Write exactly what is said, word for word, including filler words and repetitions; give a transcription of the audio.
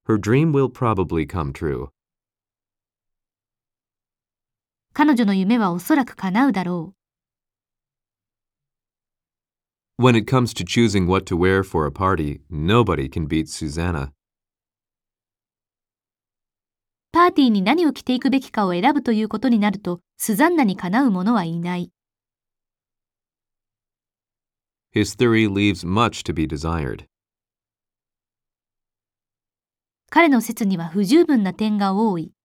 Her dream will probably come true. 彼女の夢はおそらく叶うだろう。When it comes to choosing what to wear for a party, nobody can beat Susanna. パーティーに何を着ていくべきかを選ぶということになると、スザンナにかなう者はいない。 His theory leaves much to be desired. 彼の説には不十分な点が多い。